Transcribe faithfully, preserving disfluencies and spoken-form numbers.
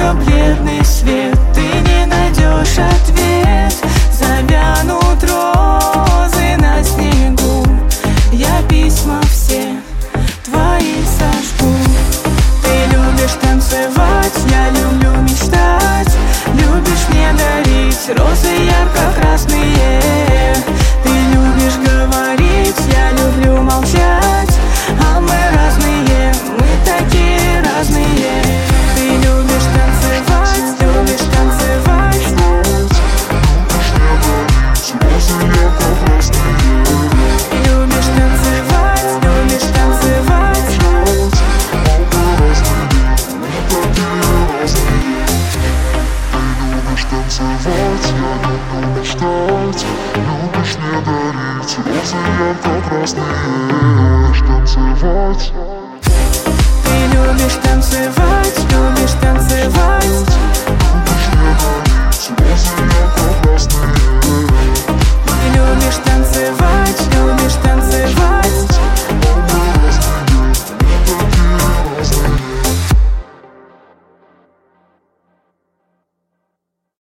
только бледный свет. Ты не найдешь ответ, завянут розы на снегу. Я письма все твои сожгу. Ты любишь танцевать, я люблю мечтать. Любишь мне дарить розы ярко-красные. Ты любишь говорить, я люблю молчать. А мы разные, мы такие разные. Ты любишь танцевать, любишь танцевать. Любишь танцевать, любишь танцевать. Танцевать, я люблю мечтать. Любишь мне дарить розы ярко-красные. Любишь танцевать. Ты любишь танцевать.